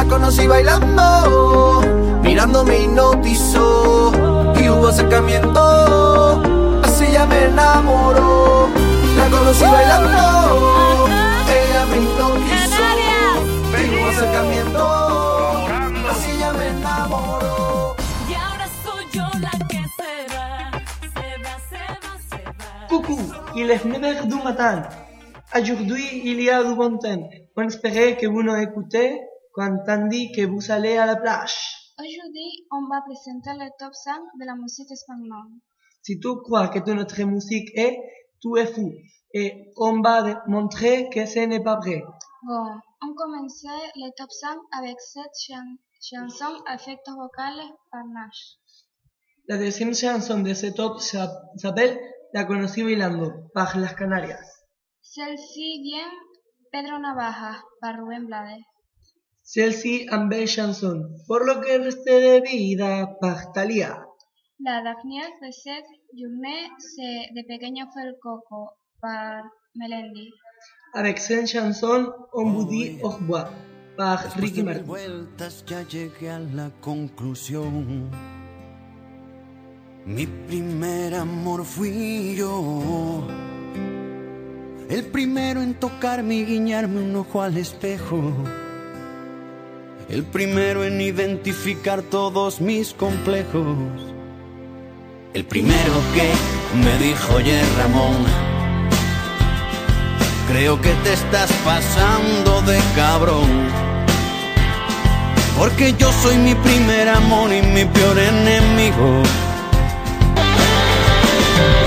conocí bailando, mirando me hipnotizó y hubo acercamiento, así ya me enamoró. La conocí bailando, ella me hipnotizó y hubo acercamiento, así ya me enamoró. Y ahora soy yo la que se va, se va, se va, se va. Coucou, il est 9h du matin. Aujourd'hui, il y a du bon temps. On espérait que vous nous écoutez quand on dit que vous allez à la plage. Aujourd'hui, on va présenter le top 5 de la musique espagnole. Si tu crois que notre musique est, tu es fou. Et on va montrer que ce n'est pas vrai. Bon, on commence le top 5 avec cette chanson à effets vocales par Nash. La deuxième chanson de ce top s'appelle La conocí bailando, par Las Canarias. Celle-ci vient Pedro Navaja par Rubén Blades. Celle-ci, une belle chanson, Por lo que resté de vida, par Thalía. La dernière recette journée, c'est De Pequeño fue el coco par Melendi. Avec cette chanson, On vous dit au revoir, par Ricky Martin. Vueltas ya llegué a la conclusión. Mi primer amor fui yo, el primero en tocarme y guiñarme un ojo al espejo, el primero en identificar todos mis complejos, el primero que me dijo: oye Ramón, creo que te estás pasando de cabrón, porque yo soy mi primer amor y mi peor enemigo.